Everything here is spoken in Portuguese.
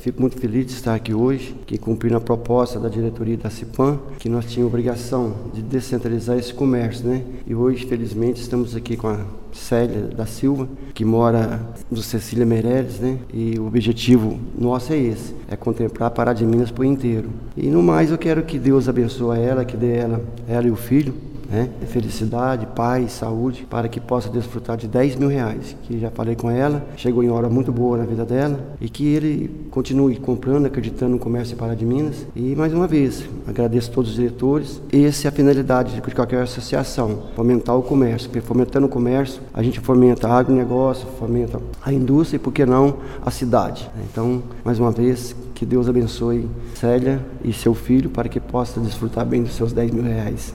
Fico muito feliz de estar aqui hoje, que cumprindo a proposta da diretoria da CIPAM, que nós tínhamos a obrigação de descentralizar esse comércio, né? E hoje, felizmente, estamos aqui com a Célia da Silva, que mora no Cecília Meireles, né? E o objetivo nosso é esse, é contemplar a Pará de Minas por inteiro. E no mais, eu quero que Deus abençoe ela, que dê ela e o filho, né? Felicidade, paz, saúde, para que possa desfrutar de R$10 mil, que já falei com ela, chegou em hora muito boa na vida dela, e que ele continue comprando, acreditando no comércio em Pará de Minas. E mais uma vez, agradeço a todos os diretores. Essa é a finalidade de qualquer associação, fomentar o comércio, porque fomentando o comércio, a gente fomenta a agronegócio, fomenta a indústria e, por que não, a cidade. Então, mais uma vez, que Deus abençoe Célia e seu filho para que possa desfrutar bem dos seus R$10 mil.